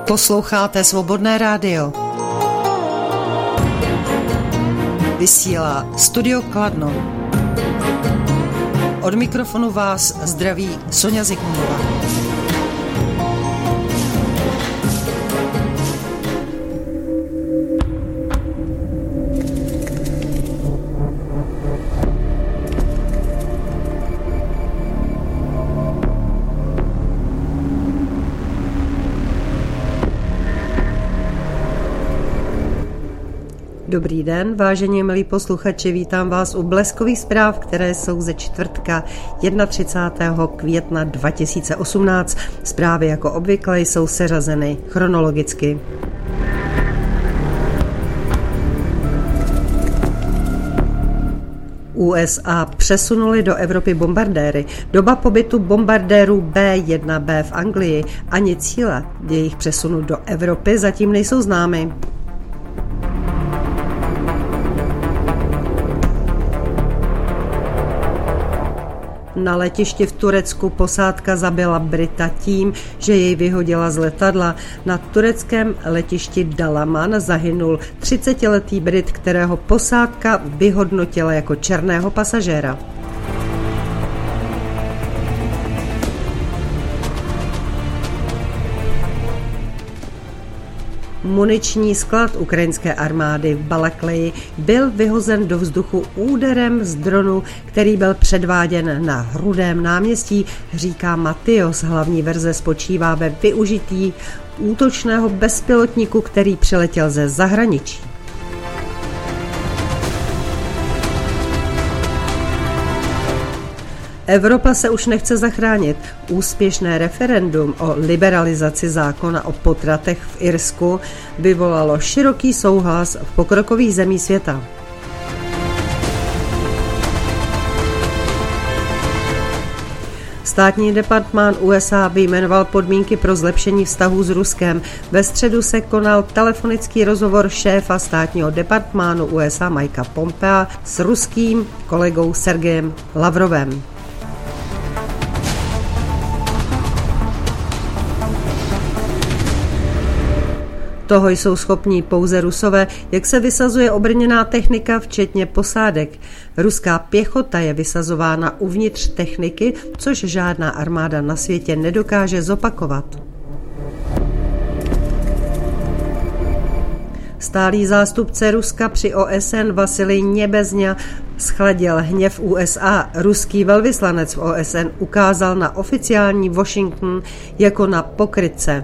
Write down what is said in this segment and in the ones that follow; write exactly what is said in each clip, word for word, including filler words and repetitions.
Posloucháte Svobodné rádio. Vysílá Studio Kladno. Od mikrofonu vás zdraví Sonja Zikmundová. Dobrý den, vážení milí posluchači, vítám vás u bleskových zpráv, které jsou ze čtvrtka třicátého prvního května dva tisíce osmnáct. Zprávy jako obvykle jsou seřazeny chronologicky. U S A přesunuli do Evropy bombardéry. Doba pobytu bombardérů bé jedna bé v Anglii ani cíle jejich přesunu do Evropy zatím nejsou známy. Na letišti v Turecku posádka zabila Brita tím, že jej vyhodila z letadla. Na tureckém letišti Dalaman zahynul třicetiletý Brit, kterého posádka vyhodnotila jako černého pasažéra. Muniční sklad ukrajinské armády v Balakleji byl vyhozen do vzduchu úderem z dronu, který byl předváděn na Rudém náměstí, říká Matyos. Hlavní verze spočívá ve využití útočného bezpilotníku, který přiletěl ze zahraničí. Evropa se už nechce zachránit. Úspěšné referendum o liberalizaci zákona o potratech v Irsku vyvolalo široký souhlas v pokrokových zemích světa. Státní departmán U S A vyjmenoval podmínky pro zlepšení vztahů s Ruskem. Ve středu se konal telefonický rozhovor šéfa státního departmánu U S A Mikea Pompea s ruským kolegou Sergejem Lavrovem. Toho jsou schopní pouze Rusové, jak se vysazuje obrněná technika, včetně posádek. Ruská pěchota je vysazována uvnitř techniky, což žádná armáda na světě nedokáže zopakovat. Stálý zástupce Ruska při O S N Vasilij Něbezňa schladil hněv U S A. Ruský velvyslanec v O S N ukázal na oficiální Washington jako na pokrytce.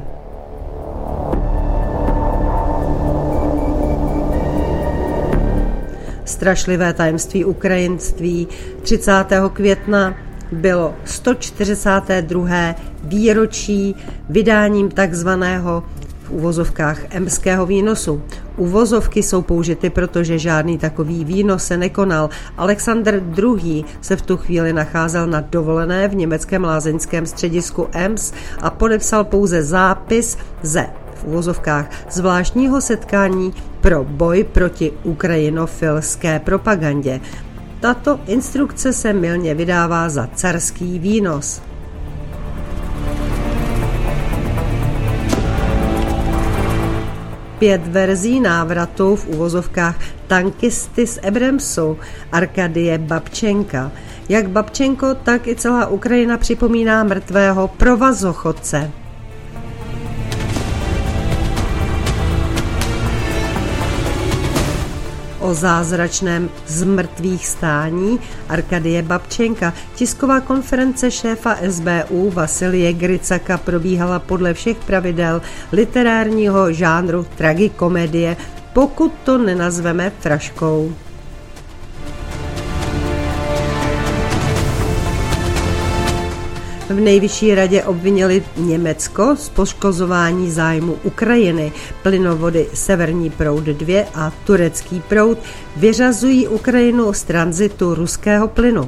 Strašlivé tajemství ukrajinství třicátého května bylo sto čtyřicáté druhé výročí vydáním takzvaného v uvozovkách emského výnosu. Uvozovky jsou použity, protože žádný takový výnos se nekonal. Alexandr druhý. se v tu chvíli nacházel na dovolené v německém lázeňském středisku Ems a podepsal pouze zápis ze v uvozovkách zvláštního setkání pro boj proti ukrajinofilské propagandě. Tato instrukce se mylně vydává za carský výnos. Pět verzí návratu v uvozovkách tankisty z Ebremsu Arkadie Babčenka. Jak Babčenko, tak i celá Ukrajina připomíná mrtvého provazochodce. O zázračném zmrtvých stání Arkadie Babčenka. Tisková konference šéfa S B U Vasilije Gricaka probíhala podle všech pravidel literárního žánru tragikomedie, pokud to nenazveme fraškou. V nejvyšší radě obvinili Německo z poškozování zájmu Ukrajiny. Plynovody Severní proud dva a Turecký proud vyřazují Ukrajinu z tranzitu ruského plynu.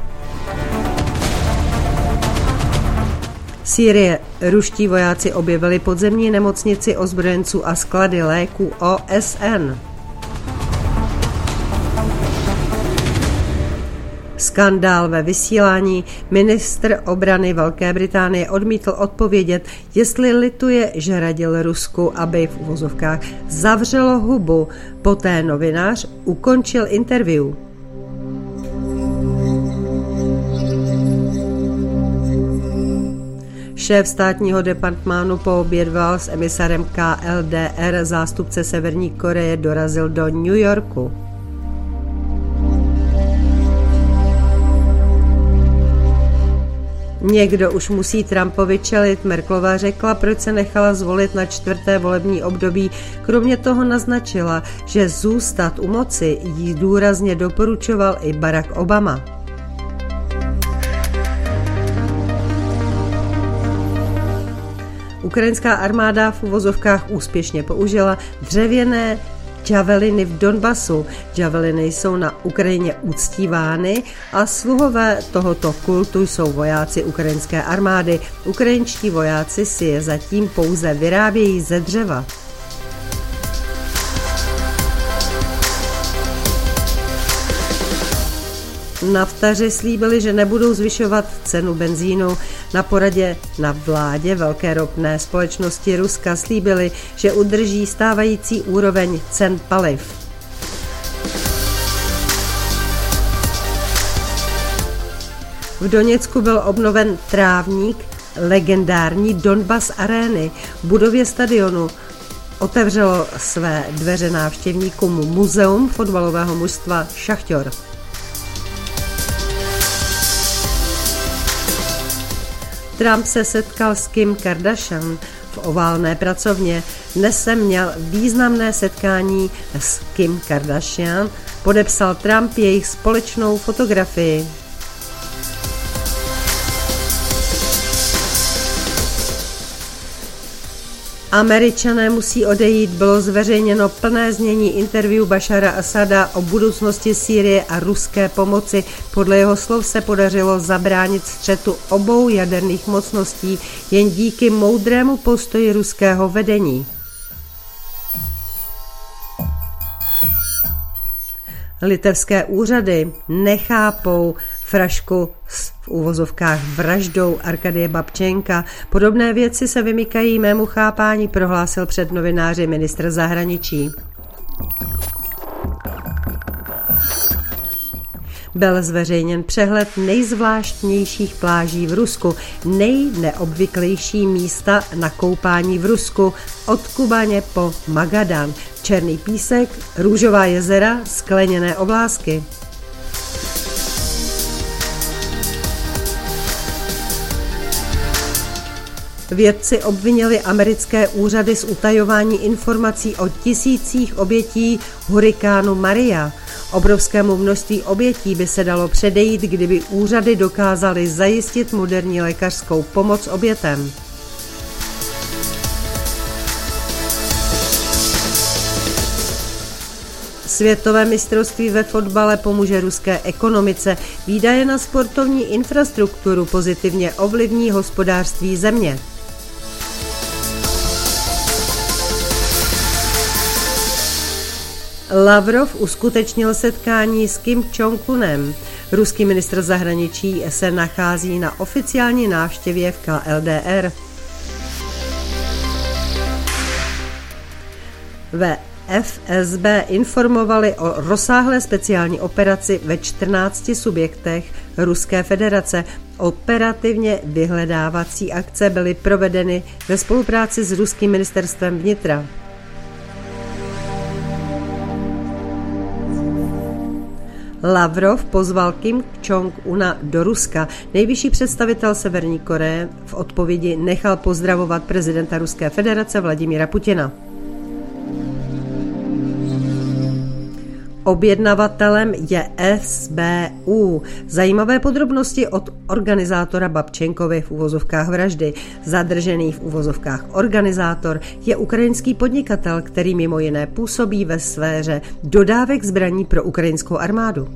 Sýrie. Ruští vojáci objevili podzemní nemocnici ozbrojenců a sklady léků O S N. Skandál ve vysílání. Ministr obrany Velké Británie odmítl odpovědět, jestli lituje, že radil Rusku, aby v uvozovkách zavřelo hubu. Poté novinář ukončil interview. Šéf státního departmánu poobědval s emisarem K L D R, zástupce Severní Koreje dorazil do New Yorku. Někdo už musí Trumpovi čelit, Merkelová řekla, proč se nechala zvolit na čtvrté volební období. Kromě toho naznačila, že zůstat u moci jí důrazně doporučoval i Barack Obama. Ukrajinská armáda v uvozovkách úspěšně použila dřevěné javeliny v Donbasu. Javeliny jsou na Ukrajině uctívány a sluhové tohoto kultu jsou vojáci ukrajinské armády. Ukrajinští vojáci si je zatím pouze vyrábějí ze dřeva. Naftaři slíbili, že nebudou zvyšovat cenu benzínu. Na poradě na vládě velké ropné společnosti Ruska slíbili, že udrží stávající úroveň cen paliv. V Doněcku byl obnoven trávník legendární Donbas arény. V budově stadionu otevřelo své dveře návštěvníkům muzeum fotbalového mužstva Šachtor. Trump se setkal s Kim Kardashian v oválné pracovně. Dnes se měl významné setkání s Kim Kardashian, podepsal Trump jejich společnou fotografii. Američané musí odejít, bylo zveřejněno plné znění interview Bašara Asada o budoucnosti Sýrie a ruské pomoci. Podle jeho slov se podařilo zabránit střetu obou jaderných mocností jen díky moudrému postoji ruského vedení. Litevské úřady nechápou frašku s v uvozovkách vraždou Arkadie Babčenka. Podobné věci se vymykají mému chápání, prohlásil před novináři ministr zahraničí. Byl zveřejněn přehled nejzvláštnějších pláží v Rusku, nejneobvyklejší místa na koupání v Rusku, od Kubaně po Magadan, černý písek, růžová jezera, skleněné oblázky. Vědci obvinili americké úřady z utajování informací o tisících obětí hurikánu Maria. Obrovskému množství obětí by se dalo předejít, kdyby úřady dokázaly zajistit moderní lékařskou pomoc obětem. Světové mistrovství ve fotbale pomůže ruské ekonomice. Výdaje na sportovní infrastrukturu pozitivně ovlivní hospodářství země. Lavrov uskutečnil setkání s Kim Jong-unem. Ruský ministr zahraničí se nachází na oficiální návštěvě v K L D R. Ve F S B informovali o rozsáhlé speciální operaci ve čtrnácti subjektech Ruské federace. Operativně vyhledávací akce byly provedeny ve spolupráci s ruským ministerstvem vnitra. Lavrov pozval Kim Jong-una do Ruska. Nejvyšší představitel Severní Koreje v odpovědi nechal pozdravovat prezidenta Ruské federace Vladimíra Putina. Objednavatelem je S B U. Zajímavé podrobnosti od organizátora Babčenkovy v uvozovkách vraždy. Zadržený v uvozovkách organizátor je ukrajinský podnikatel, který mimo jiné působí ve sféře dodávek zbraní pro ukrajinskou armádu.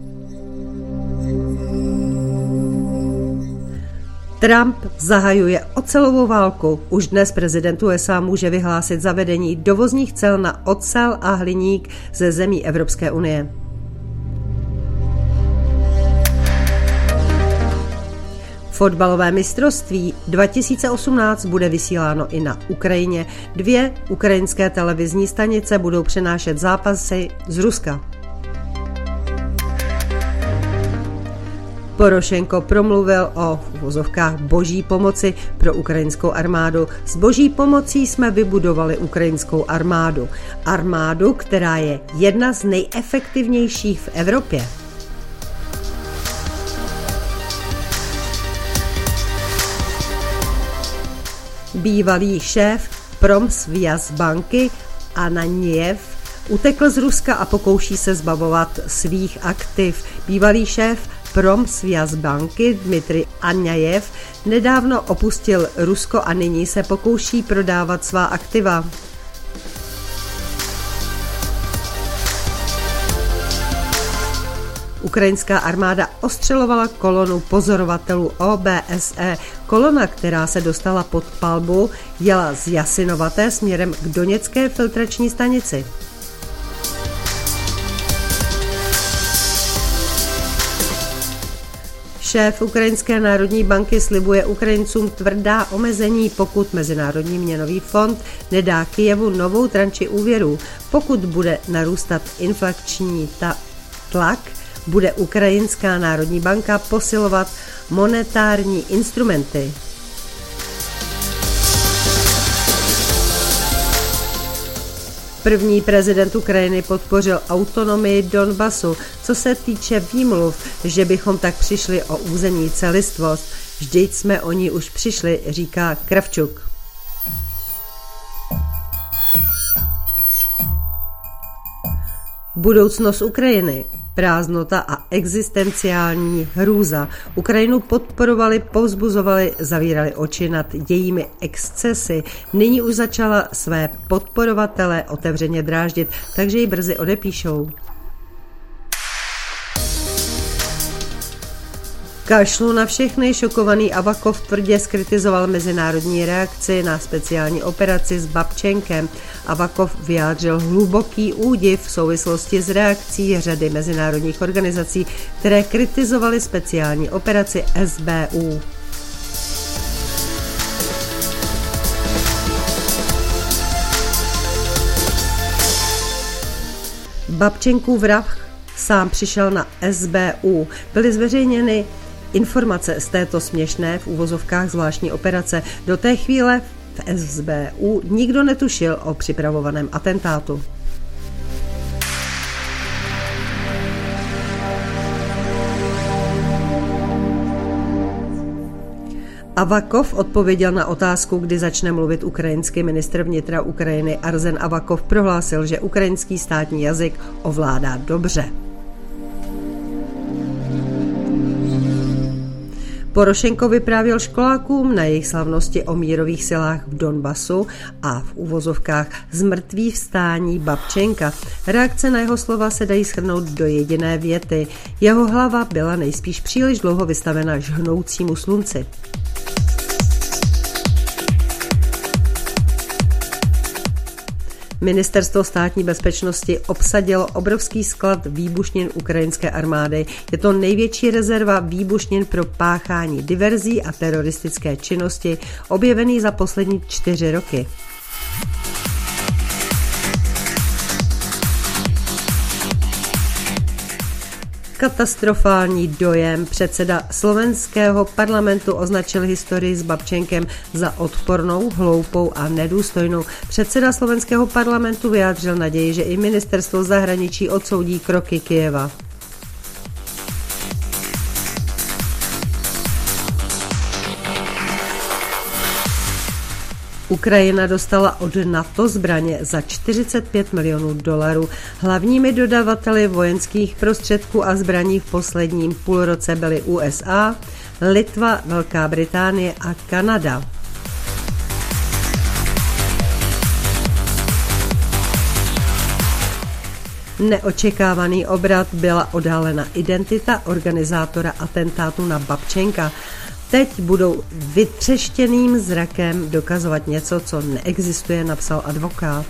Trump zahajuje ocelovou válku. Už dnes prezident U S A může vyhlásit zavedení dovozních cel na ocel a hliník ze zemí Evropské unie. Fotbalové mistrovství dva tisíce osmnáct bude vysíláno i na Ukrajině. Dvě ukrajinské televizní stanice budou přenášet zápasy z Ruska. Porošenko promluvil o v uvozovkách boží pomoci pro ukrajinskou armádu. S boží pomocí jsme vybudovali ukrajinskou armádu. Armádu, která je jedna z nejefektivnějších v Evropě. Bývalý šéf Promsvязbanky Ananiev utekl z Ruska a pokouší se zbavovat svých aktiv. Bývalý šéf Promsvязbanky Dmitrij Ananiev nedávno opustil Rusko a nyní se pokouší prodávat svá aktiva. Ukrajinská armáda ostřelovala kolonu pozorovatelů O B S E. Kolona, která se dostala pod palbu, jela z Jasinovaté směrem k doněcké filtrační stanici. Šéf Ukrajinské národní banky slibuje Ukrajincům tvrdá omezení, pokud Mezinárodní měnový fond nedá Kyjevu novou tranči úvěrů. Pokud bude narůstat inflační tlak, bude Ukrajinská národní banka posilovat monetární instrumenty. První prezident Ukrajiny podpořil autonomii Donbasu. Co se týče výmluv, že bychom tak přišli o územní celistvost, vždyť jsme o ní už přišli, říká Kravčuk. Budoucnost Ukrajiny. Prázdnota a existenciální hrůza. Ukrajinu podporovali, povzbuzovali, zavírali oči nad jejími excesy. Nyní už začala své podporovatele otevřeně dráždit, takže ji brzy odepíšou. Kašlu na všechny, šokovaný Avakov tvrdě zkritizoval mezinárodní reakci na speciální operaci s Babčenkem. Avakov vyjádřil hluboký údiv v souvislosti s reakcí řady mezinárodních organizací, které kritizovaly speciální operaci S B U. Babčenkův vrah sám přišel na S B U. Byly zveřejněny informace z této směšné v uvozovkách zvláštní operace. Do té chvíle v S B U nikdo netušil o připravovaném atentátu. Avakov odpověděl na otázku, kdy začne mluvit ukrajinský ministr vnitra Ukrajiny Arzen Avakov prohlásil, že ukrajinský státní jazyk ovládá dobře. Porošenko vyprávěl školákům na jejich slavnosti o mírových silách v Donbasu a v uvozovkách zmrtvý vstání Babčenka. Reakce na jeho slova se dají shrnout do jediné věty. Jeho hlava byla nejspíš příliš dlouho vystavena žhnoucímu slunci. Ministerstvo státní bezpečnosti obsadilo obrovský sklad výbušnin ukrajinské armády. Je to největší rezerva výbušnin pro páchání diverzí a teroristické činnosti, objevený za poslední čtyři roky. Katastrofální dojem. Předseda slovenského parlamentu označil historii s Babčenkem za odpornou, hloupou a nedůstojnou. Předseda slovenského parlamentu vyjádřil naději, že i ministerstvo zahraničí odsoudí kroky Kyjeva. Ukrajina dostala od NATO zbraně za čtyřicet pět milionů dolarů. Hlavními dodavateli vojenských prostředků a zbraní v posledním půlroce byly U S A, Litva, Velká Británie a Kanada. Neočekávaný obrat byla odhalena identita organizátora atentátu na Babčenka. Teď budou vytřeštěným zrakem dokazovat něco, co neexistuje, napsal advokát.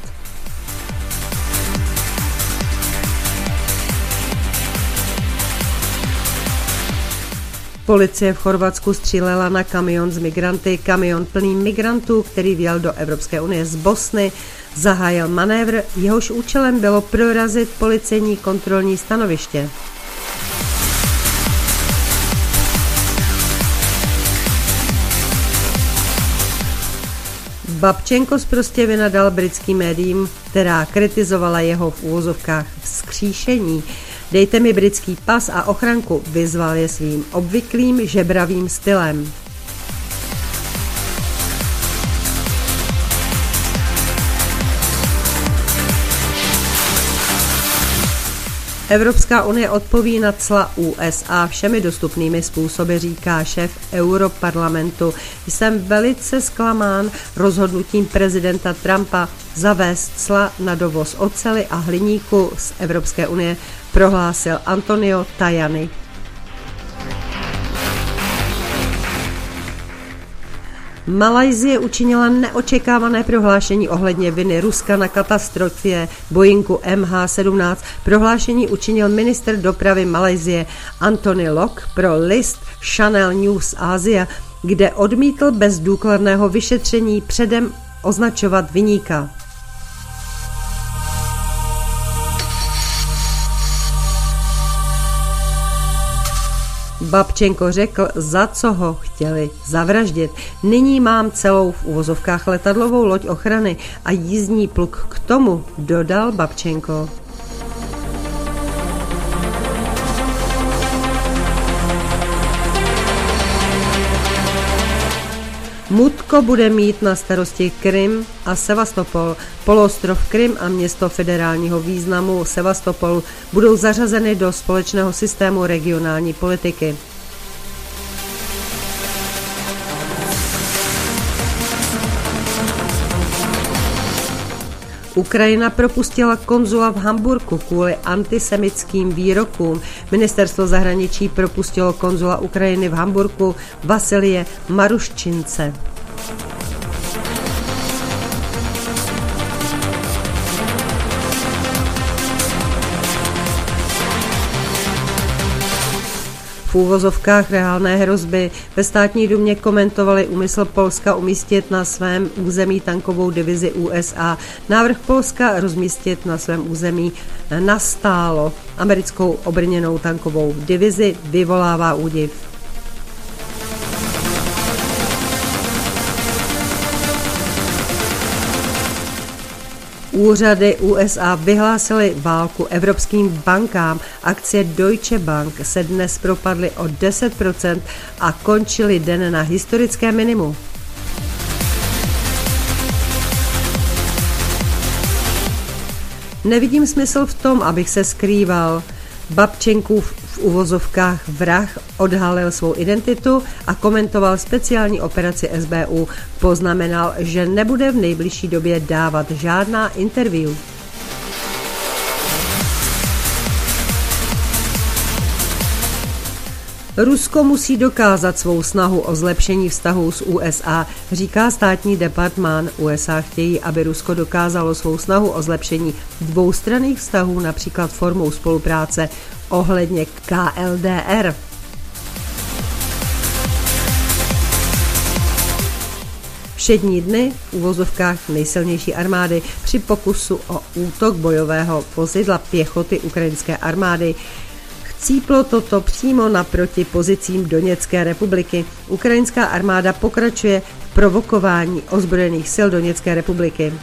Policie v Chorvatsku střílela na kamion z migranty. Kamion plný migrantů, který vjel do Evropské unie z Bosny, zahájil manévr, jehož účelem bylo prorazit policejní kontrolní stanoviště. Babčenko sprostě vynadal britským médiím, která kritizovala jeho v úvozovkách vzkříšení. Dejte mi britský pas a ochranku, vyzval je svým obvyklým žebravým stylem. Evropská unie odpoví na cla U S A všemi dostupnými způsoby, říká šéf Europarlamentu. Jsem velice zklamán rozhodnutím prezidenta Trumpa zavést cla na dovoz oceli a hliníku z Evropské unie, prohlásil Antonio Tajani. Malajsie učinila neočekávané prohlášení ohledně viny Ruska na katastrofě Boeingu M H sedmnáct. Prohlášení učinil ministr dopravy Malajsie Anthony Lok pro list Channel News Asia, kde odmítl bez důkladného vyšetření předem označovat viníka. Babčenko řekl, za co ho chtěli zavraždit. Nyní mám celou v uvozovkách letadlovou loď ochrany a jízdní pluk k tomu, dodal Babčenko. Mutko bude mít na starosti Krym a Sevastopol. Poloostrov Krym a město federálního významu Sevastopol budou zařazeny do společného systému regionální politiky. Ukrajina propustila konzula v Hamburku kvůli antisemickým výrokům. Ministerstvo zahraničí propustilo konzula Ukrajiny v Hamburku Vasilije Maruščince. V úvozovkách reálné hrozby ve státní dumě komentovali úmysl Polska umístit na svém území tankovou divizi U S A. Návrh Polska rozmístit na svém území nastálo americkou obrněnou tankovou divizi vyvolává údiv. Úřady U S A vyhlásily válku evropským bankám. Akcie Deutsche Bank se dnes propadly o deset procent a končily den na historické minimum. Nevidím smysl v tom, abych se skrýval. Babčenkův v uvozovkách vrah odhalil svou identitu a komentoval speciální operaci S B U. Poznamenal, že nebude v nejbližší době dávat žádná interview. Rusko musí dokázat svou snahu o zlepšení vztahů s U S A, říká státní departmán. U S A chtějí, aby Rusko dokázalo svou snahu o zlepšení dvoustranných vztahů, například formou spolupráce ohledně K L D R. Všední dny v uvozovkách nejsilnější armády při pokusu o útok bojového vozidla pěchoty ukrajinské armády. Cíplo toto přímo naproti pozicím Doněcké republiky. Ukrajinská armáda pokračuje v provokování ozbrojených sil Doněcké republiky.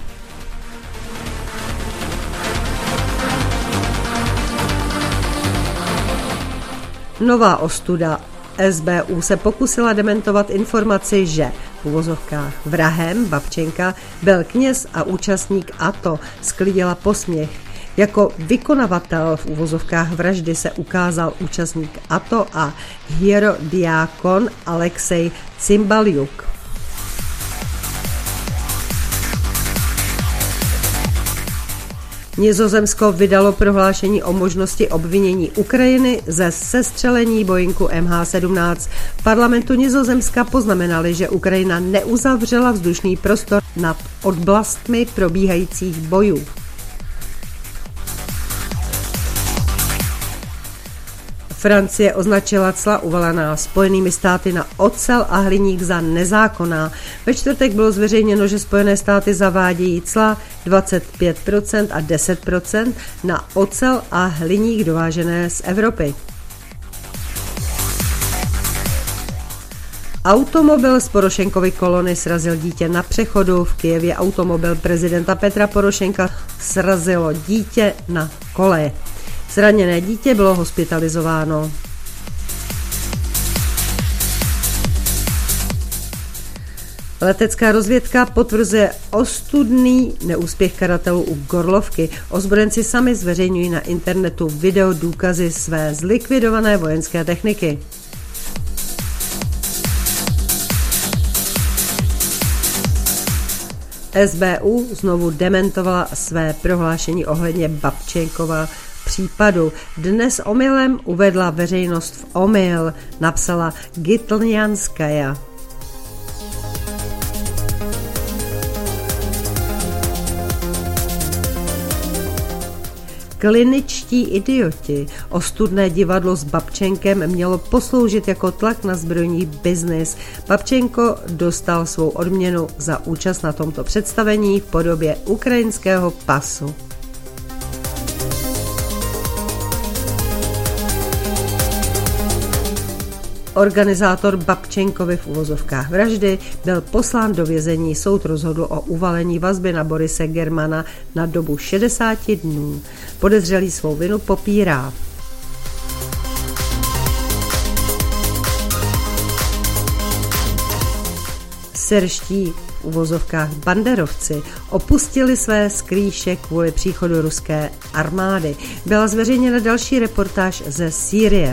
Nová ostuda. S B U se pokusila dementovat informaci, že v uvozovkách vrahem Babčenka byl kněz a účastník A T O. Sklidila posměch. Jako vykonavatel v uvozovkách vraždy se ukázal účastník A T O a hierodiákon Alexej Cymbaljuk. Nizozemsko vydalo prohlášení o možnosti obvinění Ukrajiny ze sestřelení Boeingu M H sedmnáct. V parlamentu Nizozemska poznamenali, že Ukrajina neuzavřela vzdušný prostor nad oblastmi probíhajících bojů. Francie označila cla uvalená Spojenými státy na ocel a hliník za nezákonná. Ve čtvrtek bylo zveřejněno, že Spojené státy zavádějí cla dvacet pět procent a deset procent na ocel a hliník dovážené z Evropy. Automobil z Porošenkovy kolony srazil dítě na přechodu. V Kyjevě automobil prezidenta Petra Porošenka srazilo dítě na koleje. Zraněné dítě bylo hospitalizováno. Letecká rozvědka potvrzuje ostudný neúspěch karatelů u Gorlovky. Ozbrojenci sami zveřejňují na internetu video důkazy své zlikvidované vojenské techniky. S B U znovu dementovala své prohlášení ohledně Babčenkova případu. Dnes omylem uvedla veřejnost v omyl, napsala Gitljanskaja. Kliničtí idioti. Ostudné divadlo s Babčenkem mělo posloužit jako tlak na zbrojní biznis. Babčenko dostal svou odměnu za účast na tomto představení v podobě ukrajinského pasu. Organizátor Babčenkovy v uvozovkách vraždy byl poslán do vězení. Soud rozhodl o uvalení vazby na Borise Germana na dobu šedesáti dnů. Podezřelý svou vinu popírá. Syrští v uvozovkách banderovci opustili své skrýše kvůli příchodu ruské armády. Byla zveřejněna další reportáž ze Sýrie.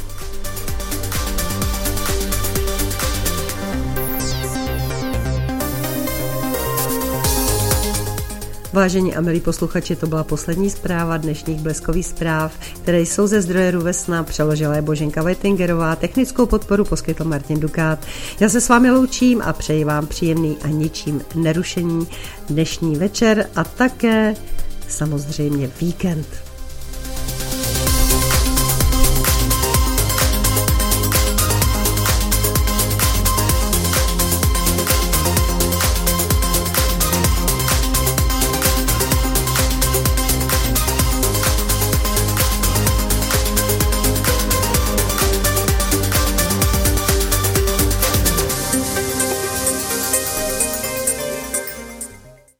Vážení a milí posluchači, to byla poslední zpráva dnešních Bleskových zpráv, které jsou ze zdroje Ruvesna, přeložila je Boženka Vajtingerová, technickou podporu poskytl Martin Dukát. Já se s vámi loučím a přeji vám příjemný a ničím nerušený dnešní večer a také samozřejmě víkend.